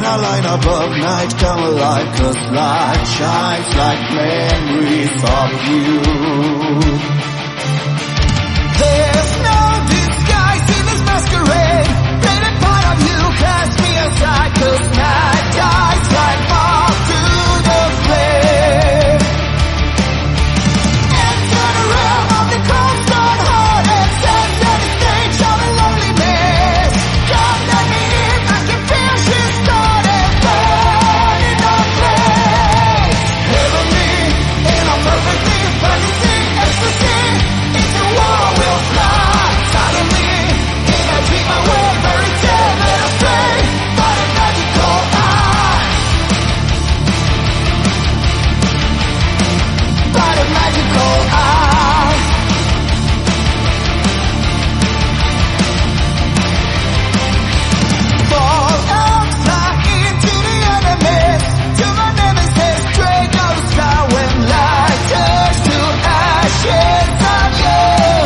a line above night come alive, 'cause light shines like memories of you. There's no disguise in this masquerade. Faded part of you cast me aside, 'cause night dies like moth to the flame. Enter the realm of the cold stone heart and sense any stage of a loneliness. Come let me in, I can feel she started burning the place. Heavenly, in a perfectly fantasy ecstasy, into war we'll fly. Suddenly, in a dream I will very dead and astray by a magical eye. By the magical eye. Fall outside into the enemies, to my nemesis, straight out the sky when light turns to ashes of you.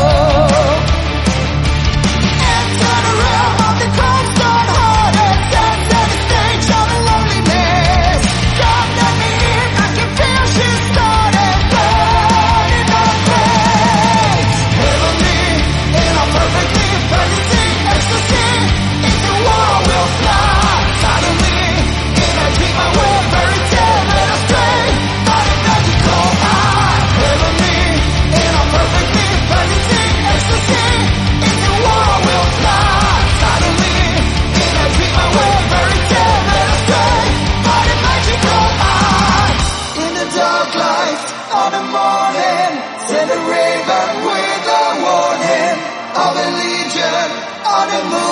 Enter the realm of the cold stone heart and sense any stage of a loneliness. Come let me in, I can feel she started burning the place. Heavenly, in a perfectly fantasy ecstasy, into war we'll fly. Suddenly, in a dream I will very dead and astray by the magical eye. Heavenly, in a perfectly fantasy ecstasy, into war we'll fly. Suddenly, in a dream I will very dead and astray by the magical eye. In the dark light of the morning, send a raven with a warning of a legion on the moon.